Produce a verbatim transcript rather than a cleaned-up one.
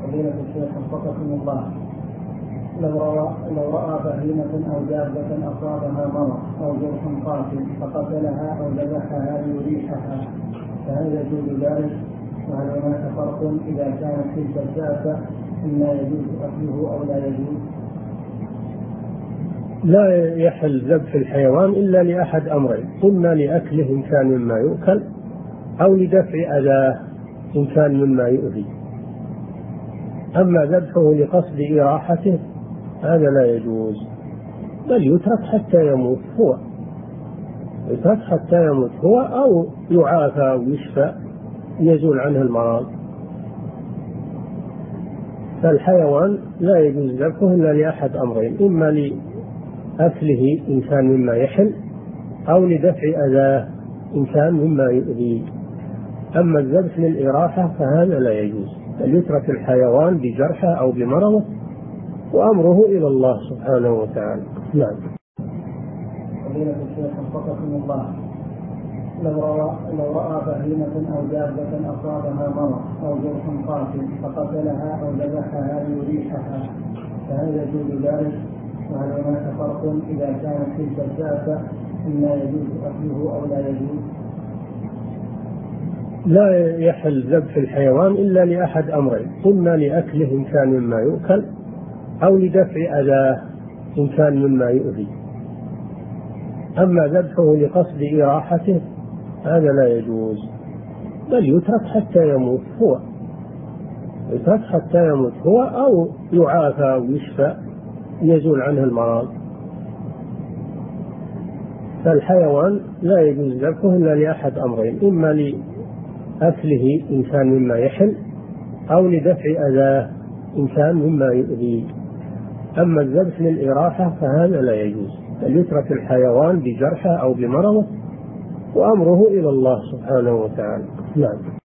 فضيلة الشيخ وفقكم الله، لو رأى, لو رأى بهيمة أو دابة أصابها مرض أو جرح قاتل فقتلها أو ذبحها ليريحها فهل يجوز ذلك؟ وهل هناك فرق إذا كانت تلك الدابة إما يجوز أكله أو لا يجوز؟ لا يحل ذبح الحيوان إلا لأحد أمرين: إما لأكله إن كان مما يؤكل، أو لدفع أذاه إن كان مما يؤذي. أما ذبحه لقصد إراحته هذا لا يجوز، بل يترك حتى يموت هو يترك حتى يموت هو أو يعافى ويشفى يزول عنه المرض. فالحيوان لا يجوز ذبحه إلا لأحد أمرين: إما لأكله إن كان مما يحل، أو لدفع أذاه إن كان مما يؤذي. أما الذبح للإراحة فهذا لا يجوز، بل يترك الحيوان بجرحه أو بمرضه وأمره إلى الله سبحانه وتعالى. نعم. فضيلة الشيخ وفقكم الله، لو رأى, لو رأى بهيمة أو دابة أصابها مرض أو جرح قاتل فقتلها أو ذبحها ليريحها فهل يجوز ذلك؟ وهل هناك فرق إذا كانت تلك الدابة إما يجوز أكله أو لا يجوز؟ لا يحل ذبح الحيوان إلا لأحد أمرين: إما لأكله إن كان مما يؤكل، أو لدفع أذاه إن كان مما يؤذي. أما ذبحه لقصد إراحته هذا لا يجوز، بل يترك حتى يموت هو يترك حتى يموت هو أو يعافى ويشفى يزول عنه المرض. فالحيوان لا يجوز ذبحه إلا لأحد أمرين: إما لأكله إن كان مما يحل، أو لدفع أذاه إن كان مما يؤذي. أما الذبح للإراحة فهذا لا يجوز، بل يترك الحيوان بجرحه أو بمرضه وأمره إلى الله سبحانه وتعالى. نعم.